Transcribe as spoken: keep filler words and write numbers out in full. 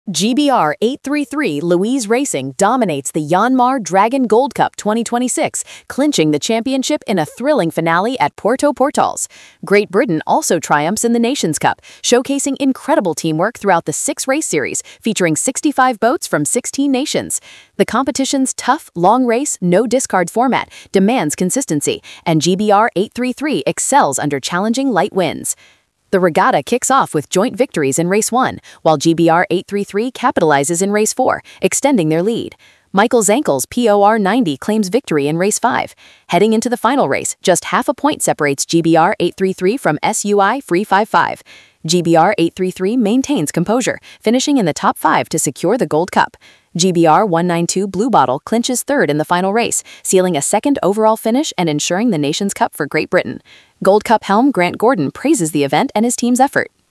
G B R eight thirty-three Louise Racing dominates the Yanmar Dragon Gold Cup twenty twenty-six, clinching the championship in a thrilling finale at Porto Portals. Great Britain also triumphs in the Nations Cup, showcasing incredible teamwork throughout the six-race series, featuring sixty-five boats from sixteen nations. The competition's tough, long race, no-discard format demands consistency, and G B R eight thirty-three excels under challenging light winds. The regatta kicks off with joint victories in Race one, while G B R eight thirty-three capitalizes in Race four, extending their lead. Michael Zankel's P O R ninety claims victory in Race five. Heading into the final race, just half a point separates G B R eight thirty-three from S U I Free fifty-five. G B R eight thirty-three maintains composure, finishing in the top five to secure the Gold Cup. G B R one ninety-two Blue Bottle clinches third in the final race, sealing a second overall finish and ensuring the Nations Cup for Great Britain. Gold Cup helm Grant Gordon praises the event and his team's effort.